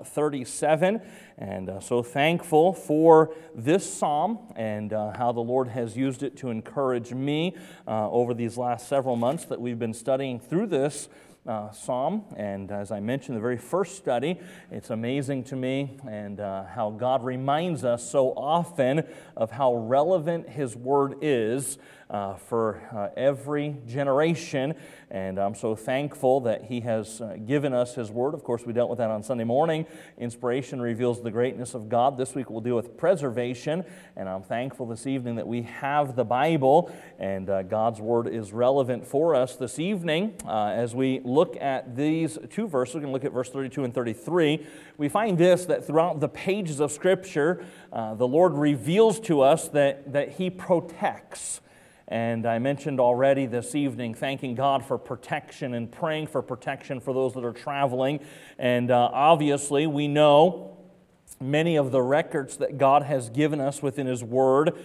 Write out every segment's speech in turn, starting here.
37, and so thankful for this psalm and how the Lord has used it to encourage me over these last several months that we've been studying through this psalm. And as I mentioned, the very first study, it's amazing to me and how God reminds us so often of how relevant His Word is for every generation. And I'm so thankful that He has given us His Word. Of course, we dealt with that on Sunday morning. Inspiration reveals the greatness of God. This week we'll deal with preservation. And I'm thankful this evening that we have the Bible and God's Word is relevant for us this evening. As we look at these two verses, we're going to look at verse 32 and 33. We find this, that throughout the pages of Scripture, the Lord reveals to us that He protects. And I mentioned already this evening thanking God for protection and praying for protection for those that are traveling. And obviously we know many of the records that God has given us within His Word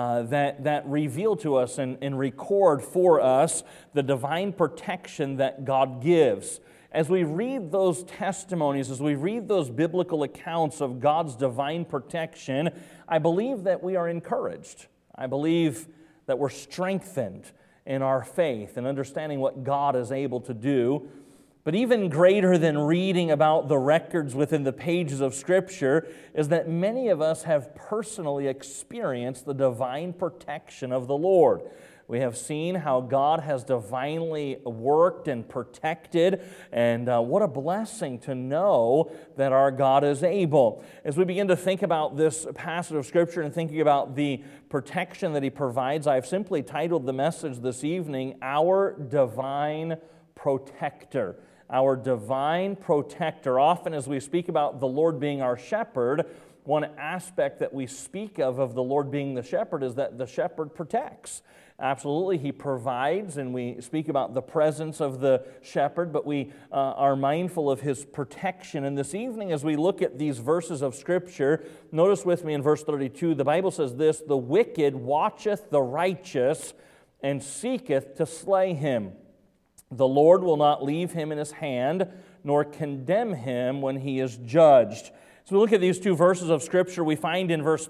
that reveal to us and record for us the divine protection that God gives. As we read those testimonies, as we read those biblical accounts of God's divine protection, I believe that we are encouraged. I believe that we're strengthened in our faith and understanding what God is able to do. But even greater than reading about the records within the pages of Scripture is that many of us have personally experienced the divine protection of the Lord. We have seen how God has divinely worked and protected, and what a blessing to know that our God is able. As we begin to think about this passage of Scripture and thinking about the protection that He provides, I've simply titled the message this evening, Our Divine Protector. Our Divine Protector. Often as we speak about the Lord being our shepherd, one aspect that we speak of the Lord being the shepherd is that the shepherd protects. Absolutely, He provides, and we speak about the presence of the shepherd, but we are mindful of His protection. And this evening, as we look at these verses of Scripture, notice with me in verse 32, the Bible says this, "The wicked watcheth the righteous, and seeketh to slay him. The Lord will not leave him in his hand, nor condemn him when he is judged." So we look at these two verses of Scripture, we find in verse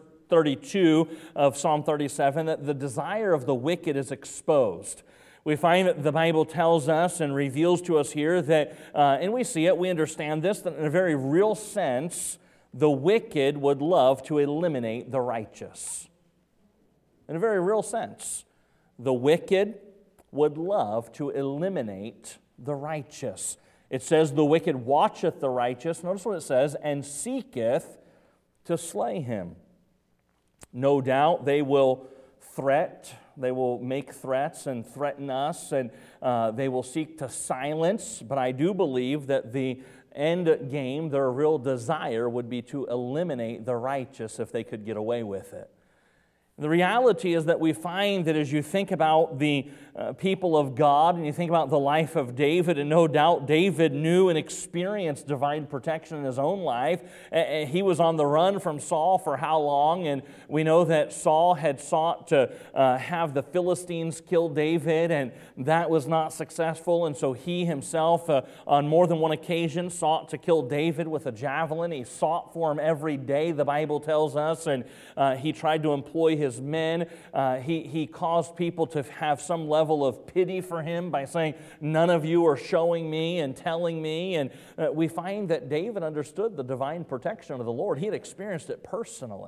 32 of Psalm 37 that the desire of the wicked is exposed. We find that the Bible tells us and reveals to us here that, and we see it, we understand this, that in a very real sense, the wicked would love to eliminate the righteous. In a very real sense, the wicked would love to eliminate the righteous. It says, "The wicked watcheth the righteous," notice what it says, "and seeketh to slay him." No doubt they will they will make threats and threaten us, and they will seek to silence, but I do believe that the end game, their real desire would be to eliminate the righteous if they could get away with it. The reality is that we find that as you think about the people of God and you think about the life of David, and no doubt David knew and experienced divine protection in his own life. He was on the run from Saul for how long? And we know that Saul had sought to have the Philistines kill David, and that was not successful. And so he himself, on more than one occasion, sought to kill David with a javelin. He sought for him every day, the Bible tells us, and he tried to employ his men. He caused people to have some level of pity for him by saying, "None of you are showing me and telling me." And we find that David understood the divine protection of the Lord. He had experienced it personally.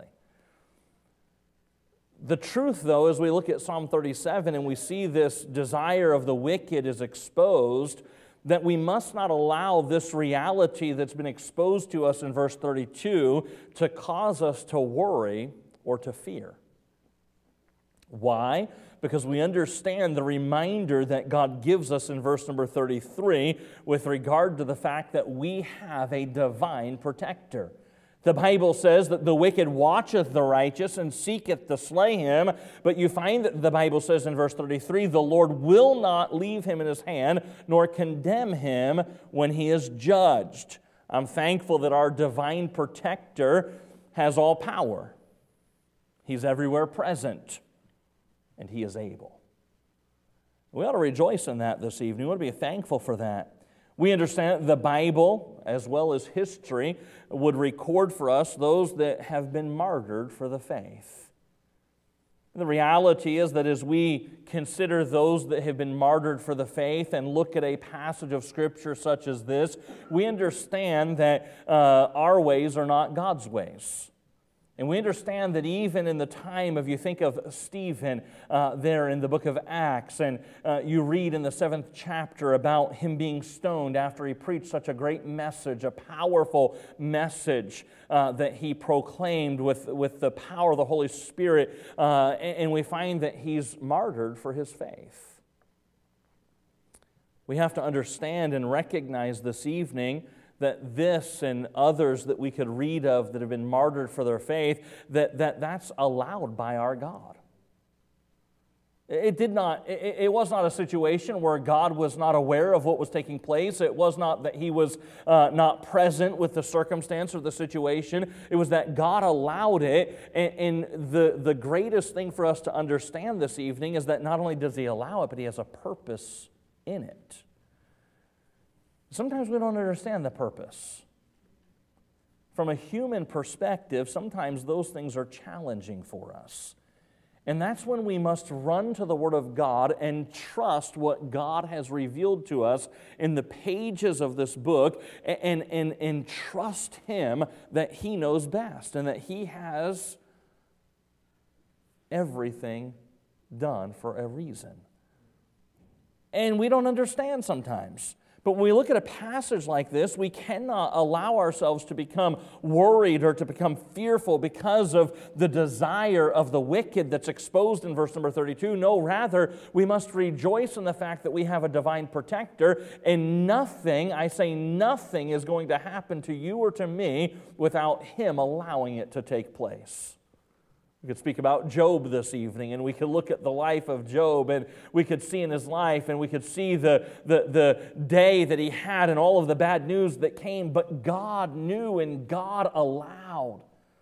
The truth, though, as we look at Psalm 37 and we see this desire of the wicked is exposed, that we must not allow this reality that's been exposed to us in verse 32 to cause us to worry or to fear. Why? Because we understand the reminder that God gives us in verse number 33 with regard to the fact that we have a divine protector. The Bible says that the wicked watcheth the righteous and seeketh to slay him, but you find that the Bible says in verse 33, "The Lord will not leave him in his hand, nor condemn him when he is judged." I'm thankful that our divine protector has all power. He's everywhere present, and He is able. We ought to rejoice in that this evening. We ought to be thankful for that. We understand the Bible, as well as history, would record for us those that have been martyred for the faith. And the reality is that as we consider those that have been martyred for the faith and look at a passage of Scripture such as this, we understand that our ways are not God's ways. And we understand that even in the time of, you think of Stephen there in the book of Acts, and you read in the 7th chapter about him being stoned after he preached such a great message, a powerful message that he proclaimed with the power of the Holy Spirit, and we find that he's martyred for his faith. We have to understand and recognize this evening that this and others that we could read of that have been martyred for their faith, that's allowed by our God. It was not a situation where God was not aware of what was taking place. It was not that He was not present with the circumstance or the situation. It was that God allowed it. And the greatest thing for us to understand this evening is that not only does He allow it, but He has a purpose in it. Sometimes we don't understand the purpose. From a human perspective, sometimes those things are challenging for us. And that's when we must run to the Word of God and trust what God has revealed to us in the pages of this book and trust Him that He knows best and that He has everything done for a reason. And we don't understand sometimes. But when we look at a passage like this, we cannot allow ourselves to become worried or to become fearful because of the desire of the wicked that's exposed in verse number 32. No, rather, we must rejoice in the fact that we have a divine protector, and nothing, I say nothing, is going to happen to you or to me without Him allowing it to take place. We could speak about Job this evening, and we could look at the life of Job, and we could see in his life, and we could see the day that he had and all of the bad news that came, but God knew and God allowed.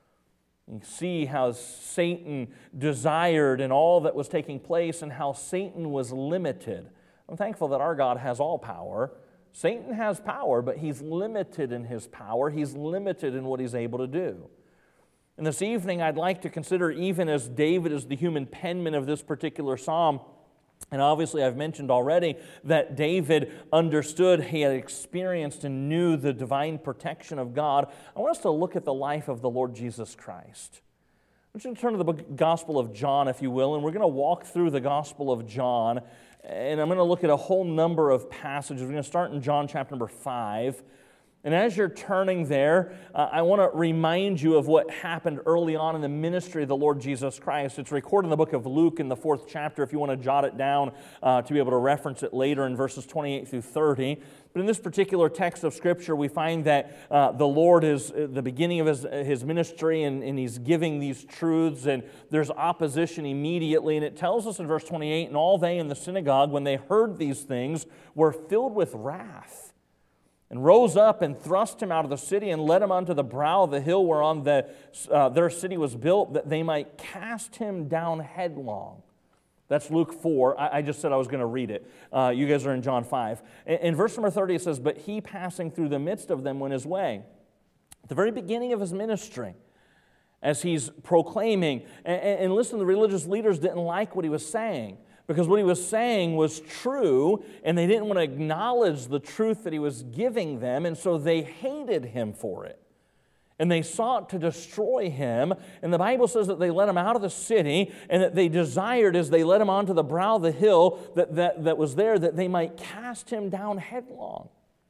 You see how Satan desired and all that was taking place and how Satan was limited. I'm thankful that our God has all power. Satan has power, but he's limited in his power. He's limited in what he's able to do. And this evening, I'd like to consider, even as David is the human penman of this particular psalm, and obviously I've mentioned already that David understood, he had experienced and knew the divine protection of God. I want us to look at the life of the Lord Jesus Christ. I want you to turn to the Gospel of John, if you will, and we're going to walk through the Gospel of John, and I'm going to look at a whole number of passages. We're going to start in John chapter number 5. And as you're turning there, I want to remind you of what happened early on in the ministry of the Lord Jesus Christ. It's recorded in the book of Luke in the 4th chapter, if you want to jot it down to be able to reference it later in verses 28 through 30. But in this particular text of Scripture, we find that the Lord is the beginning of His ministry, and He's giving these truths, and there's opposition immediately. And it tells us in verse 28, and all they in the synagogue, when they heard these things, were filled with wrath, and rose up and thrust him out of the city and led him unto the brow of the hill whereon their city was built, that they might cast him down headlong. That's Luke 4. I just said I was going to read it. You guys are in John 5. In verse number 30 it says, but he passing through the midst of them went his way. At the very beginning of his ministry, as he's proclaiming, and listen, the religious leaders didn't like what he was saying, because what he was saying was true, and they didn't want to acknowledge the truth that he was giving them, and so they hated him for it. And they sought to destroy him, and the Bible says that they let him out of the city, and that they desired, as they led him onto the brow of the hill that was there, that they might cast him down headlong.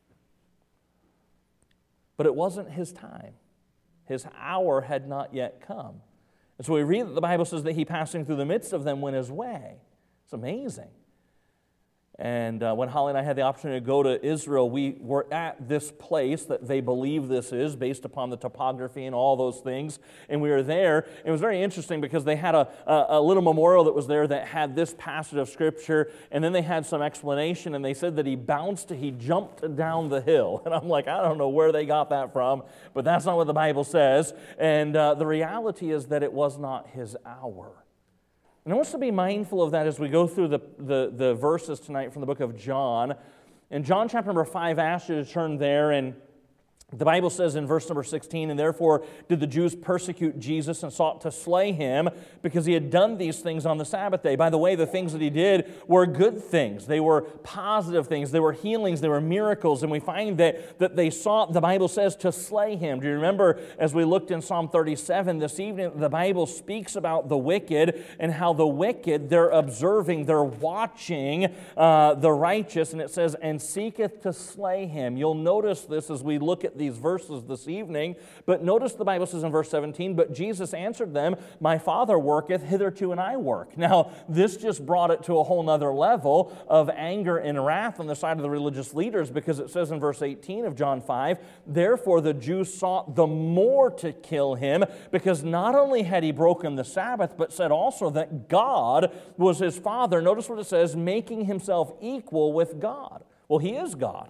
But it wasn't his time. His hour had not yet come. And so we read that the Bible says that he, passing through the midst of them, went his way. It's amazing. And when Holly and I had the opportunity to go to Israel, we were at this place that they believe this is, based upon the topography and all those things. And we were there. It was very interesting because they had a little memorial that was there that had this passage of Scripture, and then they had some explanation, and they said that he jumped down the hill. And I'm like, I don't know where they got that from, but that's not what the Bible says. And the reality is that it was not his hour. And I want us to be mindful of that as we go through the verses tonight from the book of John. And John chapter number 5 asks you to turn there, and the Bible says in verse number 16, "And therefore did the Jews persecute Jesus and sought to slay him, because he had done these things on the Sabbath day." By the way, the things that he did were good things. They were positive things. They were healings. They were miracles. And we find that they sought, the Bible says, to slay him. Do you remember, as we looked in Psalm 37 this evening, the Bible speaks about the wicked and how the wicked, they're observing, they're watching the righteous, and it says, "and seeketh to slay him." You'll notice this as we look at these verses this evening, but notice the Bible says in verse 17, "But Jesus answered them, My Father worketh hitherto, and I work." Now, this just brought it to a whole nother level of anger and wrath on the side of the religious leaders, because it says in verse 18 of John 5, "Therefore the Jews sought the more to kill him, because not only had he broken the Sabbath, but said also that God was his Father." Notice what it says, "making himself equal with God." Well, he is God.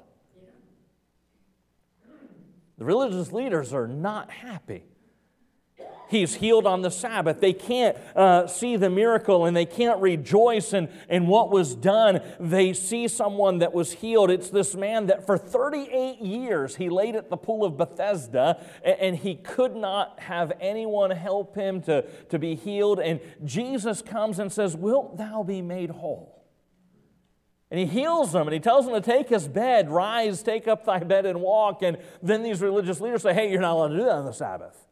The religious leaders are not happy. He's healed on the Sabbath. They can't see the miracle, and they can't rejoice in what was done. They see someone that was healed. It's this man that for 38 years he laid at the pool of Bethesda, and he could not have anyone help him to be healed. And Jesus comes and says, "Wilt thou be made whole?" And he heals him, and he tells him to take his bed, "Rise, take up thy bed and walk." And then these religious leaders say, "Hey, you're not allowed to do that on the Sabbath."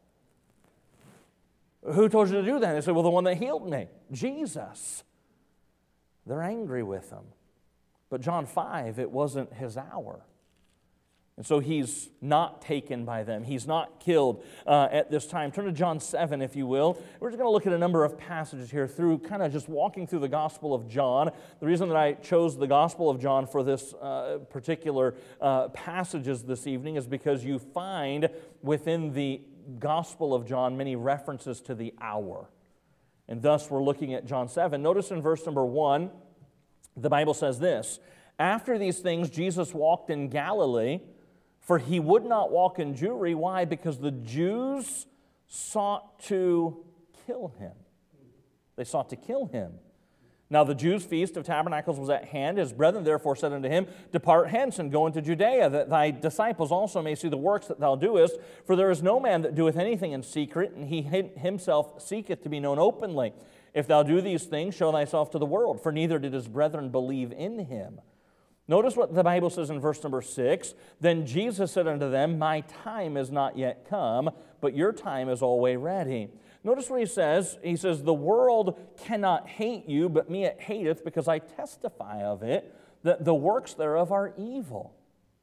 "Who told you to do that?" And they say, "Well, the one that healed me, Jesus." They're angry with him. But John 5, it wasn't his hour. And so he's not taken by them. He's not killed at this time. Turn to John 7, if you will. We're just going to look at a number of passages here through kind of just walking through the Gospel of John. The reason that I chose the Gospel of John for this particular passages this evening is because you find within the Gospel of John many references to the hour. And thus we're looking at John 7. Notice in verse number 1, the Bible says this, "After these things Jesus walked in Galilee, for he would not walk in Jewry." Why? Because the Jews sought to kill him. They sought to kill him. "Now the Jews' feast of tabernacles was at hand. His brethren therefore said unto him, Depart hence and go into Judea, that thy disciples also may see the works that thou doest. For there is no man that doeth anything in secret, and he himself seeketh to be known openly. If thou do these things, show thyself to the world. For neither did his brethren believe in him." Notice what the Bible says in verse number 6. "Then Jesus said unto them, My time is not yet come, but your time is always ready." Notice what he says. He says, "The world cannot hate you, but me it hateth, because I testify of it, that the works thereof are evil."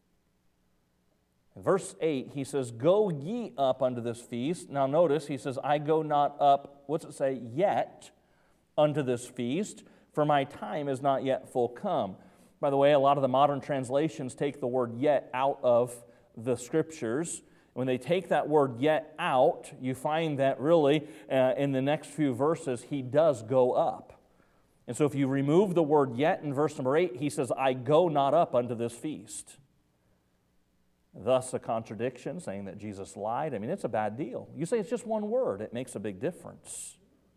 In verse 8, he says, "Go ye up unto this feast." Now notice, he says, "I go not up," what's it say, "yet unto this feast, for my time is not yet full come." By the way, a lot of the modern translations take the word "yet" out of the Scriptures. When they take that word "yet" out, you find that really in the next few verses, he does go up. And so if you remove the word "yet" in verse number 8, he says, "I go not up unto this feast." Thus a contradiction, saying that Jesus lied. I mean, it's a bad deal. You say it's just one word. It makes a big difference.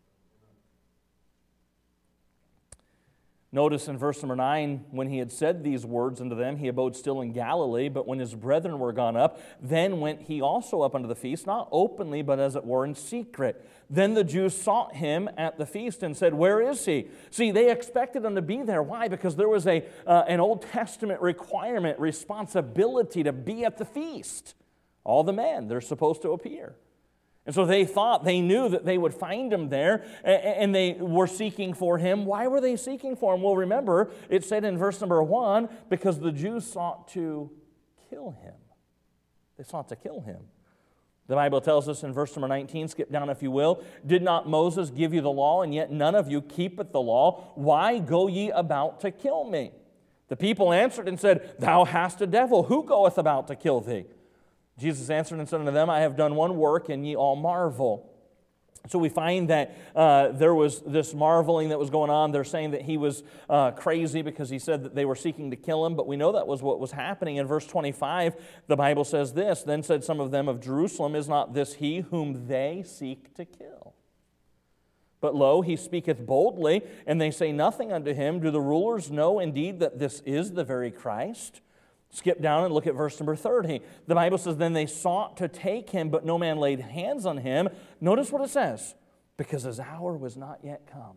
Notice in verse number 9, when he had said these words unto them, he abode still in Galilee, but when his brethren were gone up, then went he also up unto the feast, not openly, but as it were in secret. Then the Jews sought him at the feast and said, Where is he? See, they expected him to be there. Why? Because there was an Old Testament requirement, responsibility to be at the feast. All the men, they're supposed to appear. And so they knew that they would find him there, and they were seeking for him. Why were they seeking for him? Well, remember, it said in verse number 1, because the Jews sought to kill him. They sought to kill him. The Bible tells us in verse number 19, skip down if you will, Did not Moses give you the law, and yet none of you keepeth the law? Why go ye about to kill me? The people answered and said, Thou hast a devil. Who goeth about to kill thee? Jesus answered and said unto them, I have done one work, and ye all marvel. So we find that there was this marveling that was going on. They're saying that he was crazy because he said that they were seeking to kill him, but we know that was what was happening. In verse 25, the Bible says this, Then said some of them of Jerusalem, Is not this he whom they seek to kill? But lo, he speaketh boldly, and they say nothing unto him. Do the rulers know indeed that this is the very Christ? Skip down and look at verse number 30. The Bible says, then they sought to take him, but no man laid hands on him. Notice what it says, because his hour was not yet come.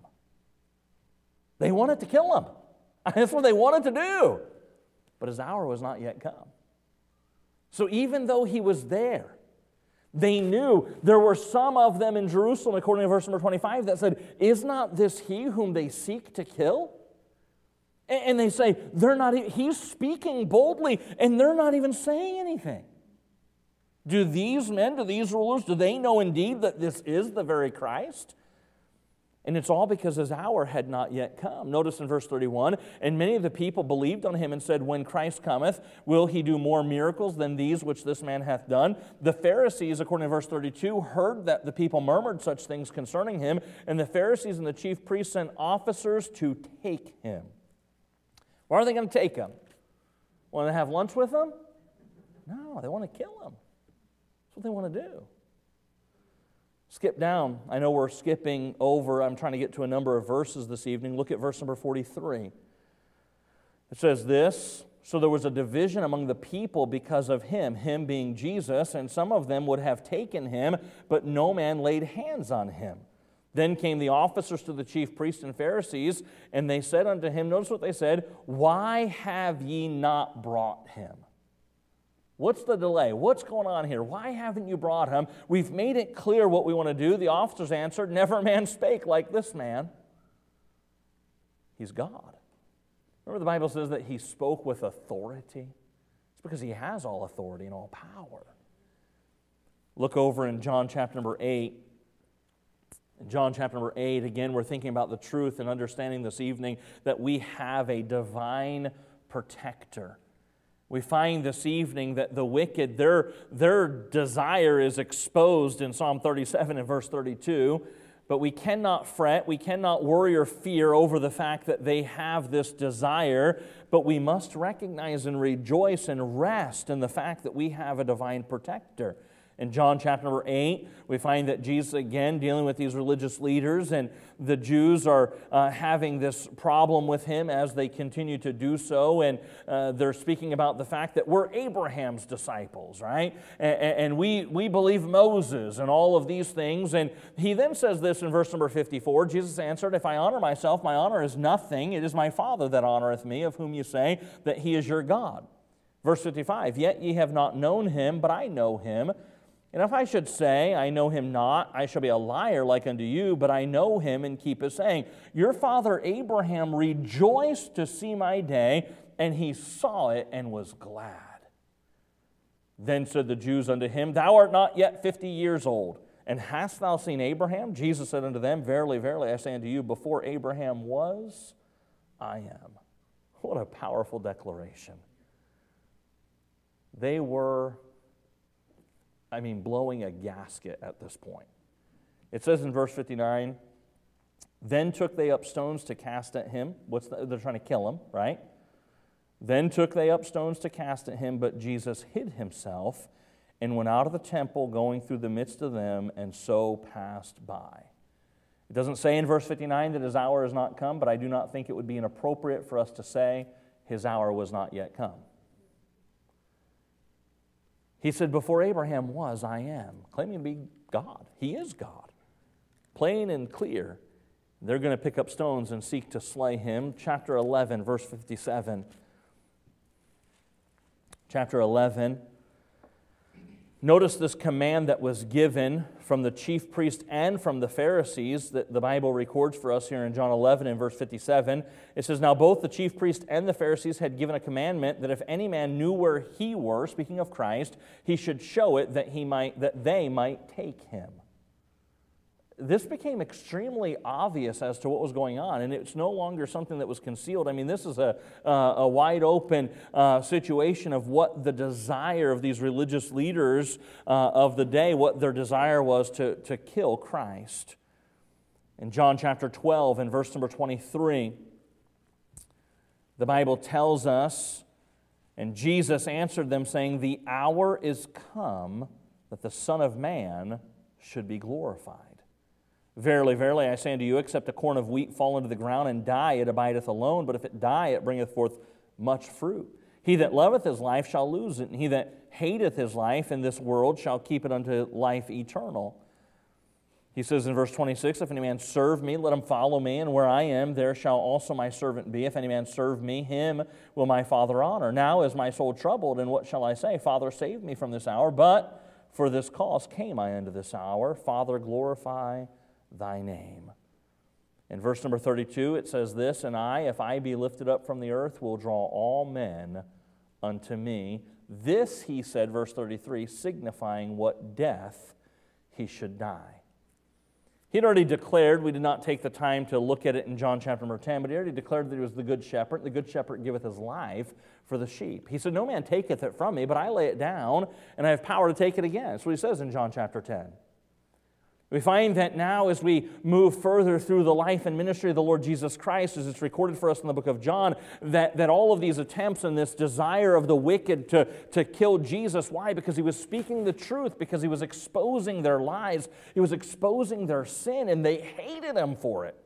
They wanted to kill him. That's what they wanted to do. But his hour was not yet come. So even though he was there, they knew there were some of them in Jerusalem, according to verse number 25, that said, is not this he whom they seek to kill? And they say, he's speaking boldly, and they're not even saying anything. Do these men, do these rulers, do they know indeed that this is the very Christ? And it's all because his hour had not yet come. Notice in verse 31, and many of the people believed on him and said, when Christ cometh, will he do more miracles than these which this man hath done? The Pharisees, according to verse 32, heard that the people murmured such things concerning him, and the Pharisees and the chief priests sent officers to take him. Why are they going to take him? Want to have lunch with him? No, they want to kill him. That's what they want to do. Skip down. I know we're skipping over. I'm trying to get to a number of verses this evening. Look at verse number 43. It says this, so there was a division among the people because of him being Jesus, and some of them would have taken him, but no man laid hands on him. Then came the officers to the chief priests and Pharisees, and they said unto him, notice what they said, why have ye not brought him? What's the delay? What's going on here? Why haven't you brought him? We've made it clear what we want to do. The officers answered, never man spake like this man. He's God. Remember the Bible says that he spoke with authority? It's because he has all authority and all power. Look over in John chapter number 8. In John chapter number 8, again, we're thinking about the truth and understanding this evening that we have a divine protector. We find this evening that the wicked, their desire is exposed in Psalm 37 and verse 32, but we cannot fret, we cannot worry or fear over the fact that they have this desire, but we must recognize and rejoice and rest in the fact that we have a divine protector. In John chapter number 8, we find that Jesus, again, dealing with these religious leaders, and the Jews are having this problem with him as they continue to do so, and they're speaking about the fact that we're Abraham's disciples, right? And we believe Moses and all of these things, and he then says this in verse number 54, Jesus answered, if I honor myself, my honor is nothing. It is my Father that honoreth me, of whom you say that he is your God. Verse 55, yet ye have not known him, but I know him. And if I should say, I know him not, I shall be a liar like unto you, but I know him and keep his saying. Your father Abraham rejoiced to see my day, and he saw it and was glad. Then said the Jews unto him, thou art not yet 50 years old, and hast thou seen Abraham? Jesus said unto them, verily, verily, I say unto you, before Abraham was, I am. What a powerful declaration. They were blowing a gasket at this point. It says in verse 59, then took they up stones to cast at him. They're trying to kill him, right? Then took they up stones to cast at him, but Jesus hid himself and went out of the temple, going through the midst of them, and so passed by. It doesn't say in verse 59 that his hour has not come, but I do not think it would be inappropriate for us to say his hour was not yet come. He said, before Abraham was, I am, claiming to be God. He is God. Plain and clear. They're going to pick up stones and seek to slay him. Chapter 11, verse 57. Chapter 11. Notice this command that was given from the chief priest and from the Pharisees that the Bible records for us here in John 11 and verse 57. It says, now both the chief priest and the Pharisees had given a commandment that if any man knew where he were, speaking of Christ, he should show it that they might take him. This became extremely obvious as to what was going on, and it's no longer something that was concealed. This is a wide open situation of what the desire of these religious leaders of the day, what their desire was to kill Christ. In John chapter 12 and verse number 23, the Bible tells us, and Jesus answered them saying, the hour is come that the Son of Man should be glorified. Verily, verily, I say unto you, except a corn of wheat fall into the ground and die, it abideth alone, but if it die, it bringeth forth much fruit. He that loveth his life shall lose it, and he that hateth his life in this world shall keep it unto life eternal. He says in verse 26, if any man serve me, let him follow me, and where I am, there shall also my servant be. If any man serve me, him will my Father honor. Now is my soul troubled, and what shall I say? Father, save me from this hour, but for this cause came I unto this hour. Father, glorify thy name. In verse number 32, it says this, and I, if I be lifted up from the earth, will draw all men unto me. This, he said, verse 33, signifying what death he should die. He'd already declared, we did not take the time to look at it in John chapter number 10, but he already declared that he was the good shepherd. The good shepherd giveth his life for the sheep. He said, no man taketh it from me, but I lay it down, and I have power to take it again. That's what he says in John chapter 10. We find that now as we move further through the life and ministry of the Lord Jesus Christ, as it's recorded for us in the book of John, that all of these attempts and this desire of the wicked to kill Jesus, why? Because he was speaking the truth, because he was exposing their lies, he was exposing their sin, and they hated him for it.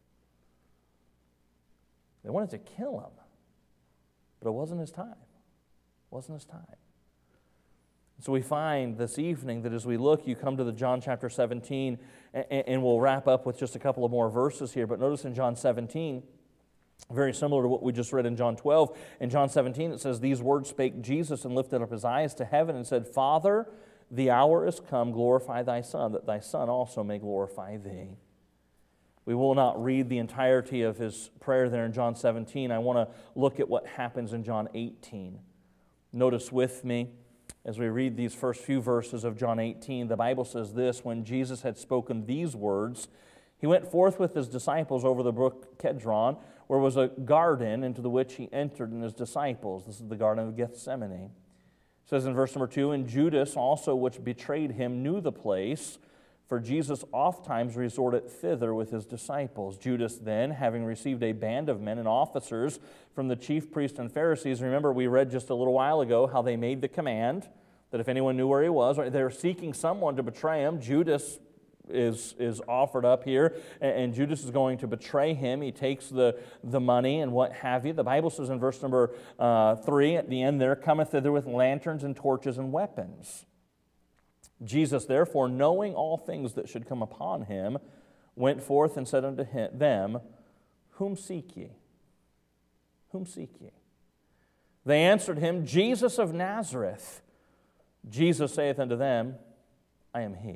They wanted to kill him, but it wasn't his time. It wasn't his time. So we find this evening that as we look, you come to the John chapter 17, and we'll wrap up with just a couple of more verses here. But notice in John 17, very similar to what we just read in John 12, in John 17 it says, these words spake Jesus and lifted up his eyes to heaven and said, Father, the hour is come, glorify thy Son, that thy Son also may glorify thee. We will not read the entirety of his prayer there in John 17. I want to look at what happens in John 18. Notice with me, as we read these first few verses of John 18, the Bible says this, when Jesus had spoken these words, he went forth with his disciples over the brook Kedron, where was a garden into the which he entered and his disciples. This is the Garden of Gethsemane. It says in verse number 2, and Judas also, which betrayed him, knew the place, for Jesus ofttimes resorted thither with his disciples. Judas then, having received a band of men and officers from the chief priests and Pharisees, remember we read just a little while ago how they made the command that if anyone knew where he was, they were seeking someone to betray him. Judas is offered up here, and Judas is going to betray him. He takes the money and what have you. The Bible says in verse number 3 at the end there, cometh thither with lanterns and torches and weapons. Jesus, therefore, knowing all things that should come upon him, went forth and said unto them, whom seek ye? Whom seek ye? They answered him, Jesus of Nazareth. Jesus saith unto them, I am he.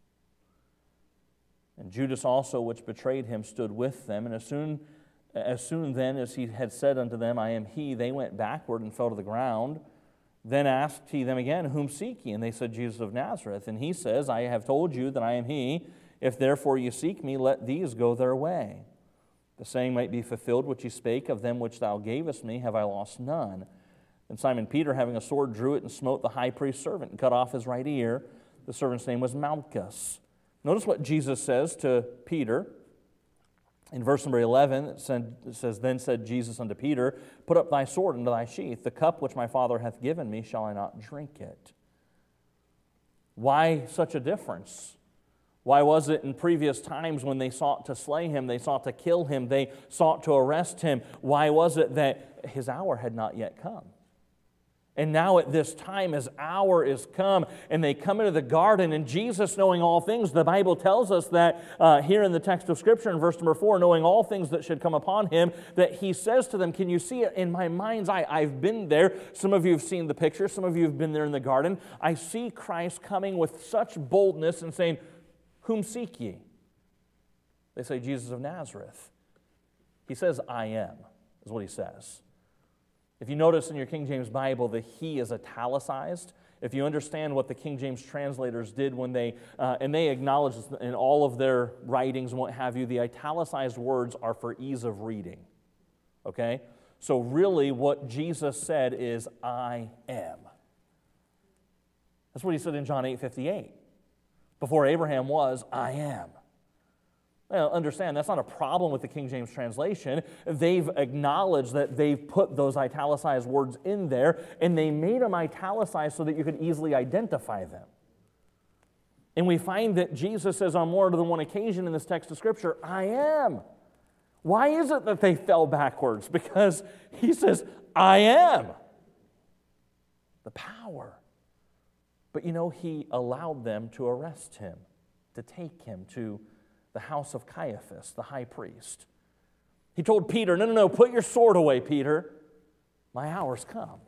And Judas also, which betrayed him, stood with them. And as soon then as he had said unto them, I am he, they went backward and fell to the ground. Then asked he them again, whom seek ye? And they said, Jesus of Nazareth. And he says, I have told you that I am he. If therefore you seek me, let these go their way. The saying might be fulfilled which he spake, of them which thou gavest me have I lost none. And Simon Peter, having a sword, drew it and smote the high priest's servant and cut off his right ear. The servant's name was Malchus. Notice what Jesus says to Peter. In verse number 11, it says, Then said Jesus unto Peter, Put up thy sword into thy sheath. The cup which my Father hath given me, shall I not drink it? Why such a difference? Why was it in previous times when they sought to slay him, they sought to kill him, they sought to arrest him? Why was it that his hour had not yet come? And now at this time, his hour is come, and they come into the garden, and Jesus, knowing all things, the Bible tells us that here in the text of Scripture, in verse number 4, knowing all things that should come upon him, that he says to them, can you see it in my mind's eye? I've been there. Some of you have seen the picture. Some of you have been there in the garden. I see Christ coming with such boldness and saying, whom seek ye? They say, Jesus of Nazareth. He says, I am, is what he says. If you notice in your King James Bible, the he is italicized. If you understand what the King James translators did when and they acknowledge this in all of their writings and what have you, the italicized words are for ease of reading. Okay? So really what Jesus said is, I am. That's what he said in John 8:58. Before Abraham was, I am. Now, understand, that's not a problem with the King James translation. They've acknowledged that they've put those italicized words in there, and they made them italicized so that you could easily identify them. And we find that Jesus says on more than one occasion in this text of Scripture, I am. Why is it that they fell backwards? Because he says, I am. The power. But he allowed them to arrest him, to take him to the house of Caiaphas, the high priest. He told Peter, no, put your sword away, Peter. My hour's come.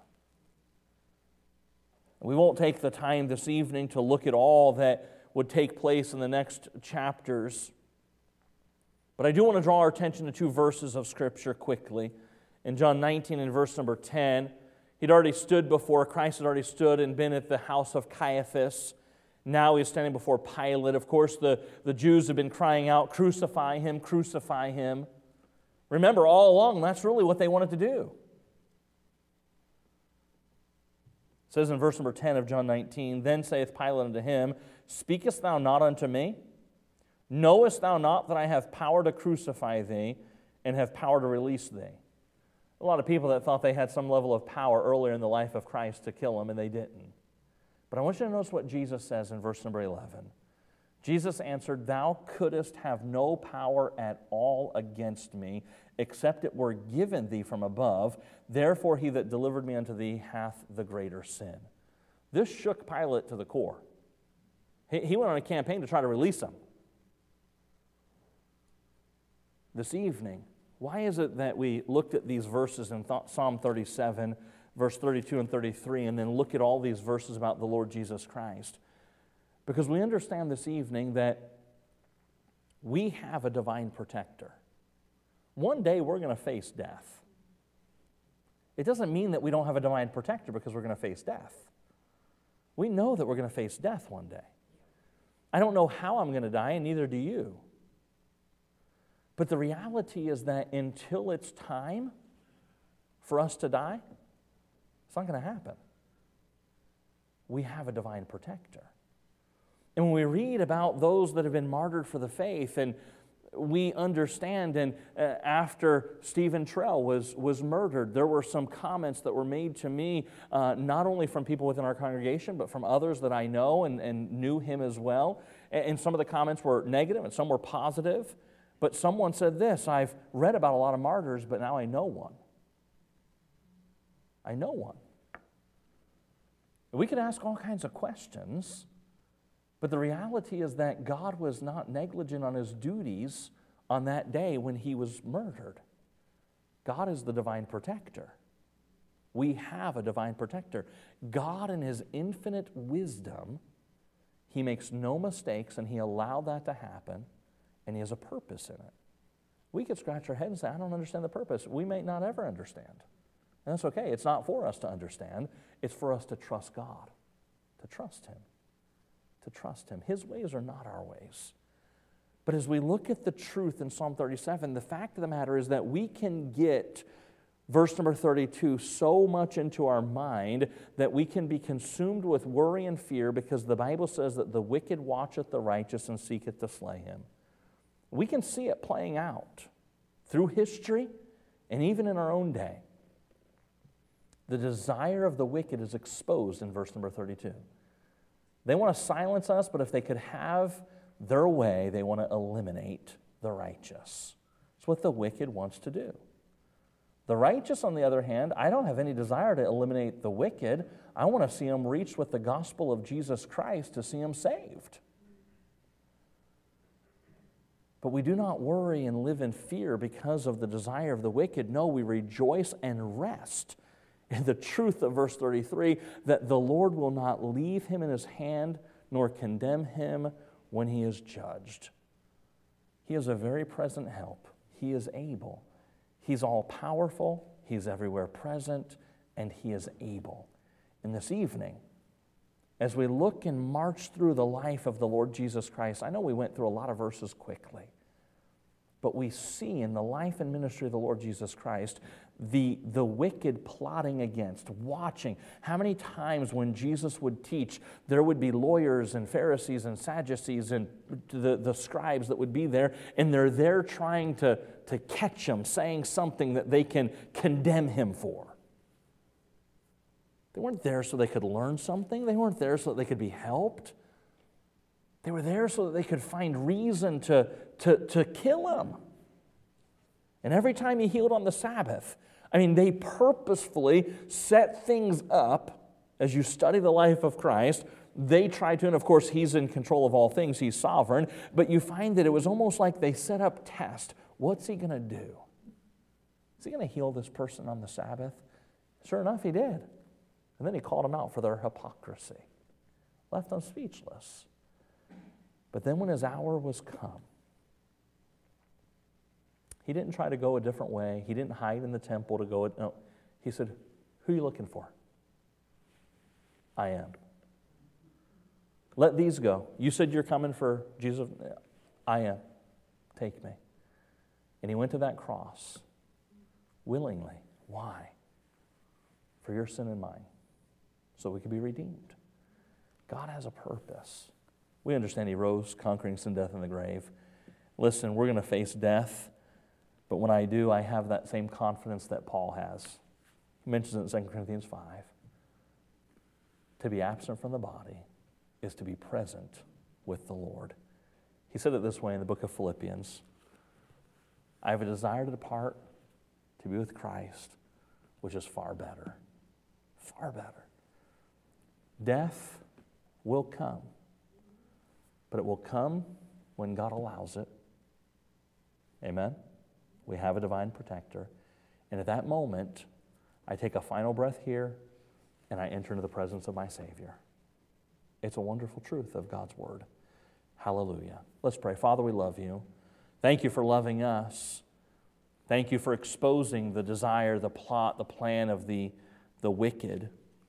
We won't take the time this evening to look at all that would take place in the next chapters. But I do want to draw our attention to two verses of Scripture quickly. In John 19 and verse number 10, Christ had already stood and been at the house of Caiaphas. Now he's standing before Pilate. Of course, the Jews have been crying out, crucify him, crucify him. Remember, all along, that's really what they wanted to do. It says in verse number 10 of John 19, Then saith Pilate unto him, Speakest thou not unto me? Knowest thou not that I have power to crucify thee and have power to release thee? A lot of people that thought they had some level of power earlier in the life of Christ to kill him, and they didn't. But I want you to notice what Jesus says in verse number 11. Jesus answered, Thou couldst have no power at all against me, except it were given thee from above. Therefore he that delivered me unto thee hath the greater sin. This shook Pilate to the core. He went on a campaign to try to release him. This evening, why is it that we looked at these verses in Psalm 37, verse 32 and 33, and then look at all these verses about the Lord Jesus Christ? Because we understand this evening that we have a divine protector. One day we're going to face death. It doesn't mean that we don't have a divine protector because we're going to face death. We know that we're going to face death one day. I don't know how I'm going to die, and neither do you. But the reality is that until it's time for us to die, it's not going to happen. We have a divine protector. And when we read about those that have been martyred for the faith, and we understand, and after Stephen Trell was murdered, there were some comments that were made to me, not only from people within our congregation, but from others that I know and knew him as well. And some of the comments were negative and some were positive. But someone said this, I've read about a lot of martyrs, but now I know one. I know one. We could ask all kinds of questions, but the reality is that God was not negligent on his duties on that day when he was murdered. God is the divine protector. We have a divine protector. God, in his infinite wisdom, he makes no mistakes, and he allowed that to happen, and he has a purpose in it. We could scratch our head and say, I don't understand the purpose. We may not ever understand. And that's okay. It's not for us to understand. It's for us to trust God, to trust him, to trust him. His ways are not our ways. But as we look at the truth in Psalm 37, the fact of the matter is that we can get verse number 32 so much into our mind that we can be consumed with worry and fear, because the Bible says that the wicked watcheth the righteous and seeketh to slay him. We can see it playing out through history and even in our own day. The desire of the wicked is exposed in verse number 32. They want to silence us, but if they could have their way, they want to eliminate the righteous. It's what the wicked wants to do. The righteous, on the other hand, I don't have any desire to eliminate the wicked. I want to see them reached with the gospel of Jesus Christ, to see them saved. But we do not worry and live in fear because of the desire of the wicked. No, we rejoice and rest in the truth of verse 33, that the Lord will not leave him in his hand, nor condemn him when he is judged. He is a very present help. He is able. He's all-powerful. He's everywhere present, and he is able. And this evening, as we look and march through the life of the Lord Jesus Christ, I know we went through a lot of verses quickly, but we see in the life and ministry of the Lord Jesus Christ the wicked plotting against, watching. How many times when Jesus would teach, there would be lawyers and Pharisees and Sadducees and the scribes that would be there, and they're there trying to catch him, saying something that they can condemn him for. They weren't there so they could learn something. They weren't there so that they could be helped. They were there so that they could find reason to kill him. And every time he healed on the Sabbath, they purposefully set things up. As you study the life of Christ, they tried to, and of course he's in control of all things, he's sovereign, but you find that it was almost like they set up tests. What's he going to do? Is he going to heal this person on the Sabbath? Sure enough, he did. And then he called them out for their hypocrisy. Left them speechless. But then when his hour was come, he didn't try to go a different way. He didn't hide in the temple to go. No. He said, who are you looking for? I am. Let these go. You said you're coming for Jesus. I am. Take me. And he went to that cross willingly. Why? For your sin and mine. So we could be redeemed. God has a purpose. We understand he rose, conquering sin, death, and the grave. Listen, we're going to face death, but when I do, I have that same confidence that Paul has. He mentions it in 2 Corinthians 5. To be absent from the body is to be present with the Lord. He said it this way in the book of Philippians. I have a desire to depart, to be with Christ, which is far better. Far better. Death will come. But it will come when God allows it. Amen? We have a divine protector. And at that moment, I take a final breath here and I enter into the presence of my Savior. It's a wonderful truth of God's Word. Hallelujah. Let's pray. Father, we love you. Thank you for loving us. Thank you for exposing the desire, the plot, the plan of the wicked.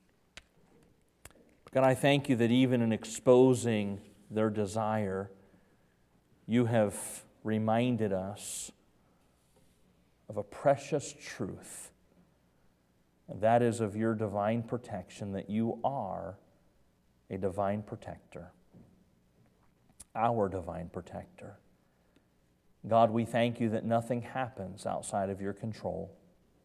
God, I thank you that even in exposing their desire, you have reminded us of a precious truth, and that is of your divine protection, that you are a divine protector, our divine protector. God, we thank you that nothing happens outside of your control.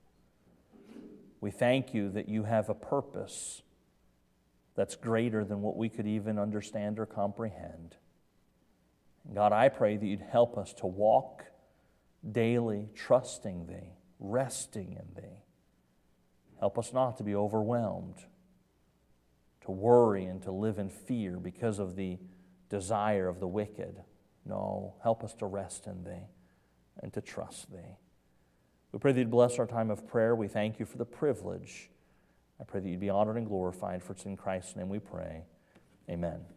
We thank you that you have a purpose that's greater than what we could even understand or comprehend. God, I pray that you'd help us to walk daily trusting thee, resting in thee. Help us not to be overwhelmed, to worry and to live in fear because of the desire of the wicked. No, help us to rest in thee and to trust thee. We pray that you'd bless our time of prayer. We thank you for the privilege. I pray that you'd be honored and glorified, for it's in Christ's name we pray. Amen.